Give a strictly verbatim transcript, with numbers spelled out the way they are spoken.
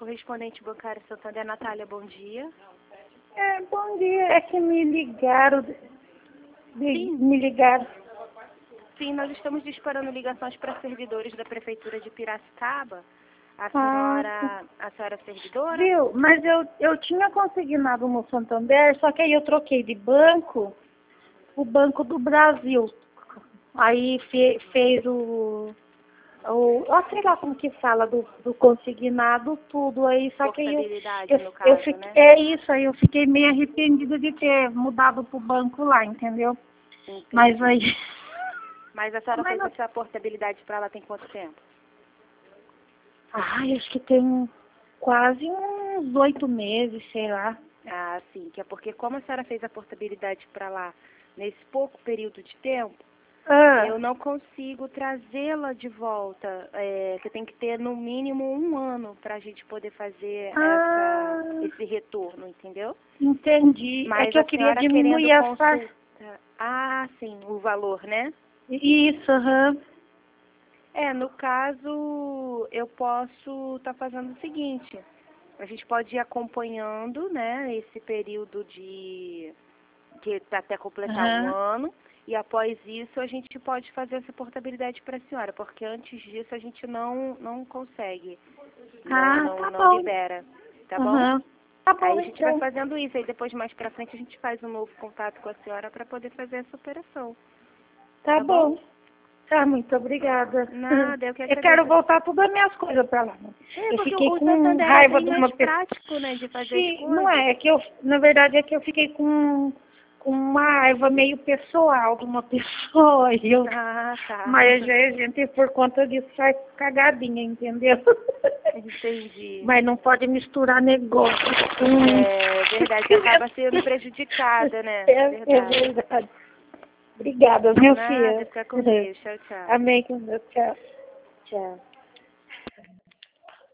correspondente bancário Santander, Natália, bom dia. É, bom dia. É que me ligaram. Me, me ligaram. Sim, nós estamos disparando ligações para servidores da Prefeitura de Piracicaba. A Ah, senhora, a senhora é servidora? viu? Mas eu, eu tinha consignado no Santander, só que aí eu troquei de banco, o Banco do Brasil. Aí fe, fez o, o. ó, sei lá como que fala, do, do consignado, tudo aí, só que aí eu, Portabilidade, eu, no eu caso, fiquei, né? é isso, aí eu fiquei meio arrependida de ter mudado pro banco lá, entendeu? Entendi. Mas aí. Mas a senhora Mas fez não- essa portabilidade para lá tem quanto tempo? Ai, acho que tem quase uns oito meses, sei lá. Ah, sim, que é porque como a senhora fez a portabilidade para lá nesse pouco período de tempo, Ah, eu não consigo trazê-la de volta. É, que tem que ter no mínimo um ano para a gente poder fazer essa, ah, esse retorno, entendeu? entendi. É Mas que eu a queria senhora querendo diminuir essa. consulta. Ah, sim, o valor, né? Isso, aham. É, no caso, eu posso estar fazendo o seguinte. A gente pode ir acompanhando, né, esse período de que tá até completar um Aham. ano, e após isso a gente pode fazer essa portabilidade para a senhora, porque antes disso a gente não não consegue, não Ah, não, tá não bom. libera, tá bom? Aham. Tá bom, Aí a gente vai então. fazendo isso, aí depois mais pra frente a gente faz um novo contato com a senhora para poder fazer essa operação, Tá tá bom? bom. Tá, muito obrigada. Nada, eu que Eu quero agradeço. voltar todas as minhas coisas pra lá. É, Eu porque fiquei o o com Santander é raiva bem de mais uma pessoa. prático, né, de fazer as Sim, não coisas. é, é que eu, na verdade, é que eu fiquei com, com uma raiva meio pessoal de uma pessoa. E eu, Ah, tá. mas a gente, por conta disso, faz cagadinha, entendeu? Entendi. Mas não pode misturar negócio com... É verdade, acaba sendo prejudicada, né? É, é Verdade. verdade. Obrigada, meu Nada, filho. fica com Deus. Tchau, tchau. Amém, com Deus. Tchau. Tchau.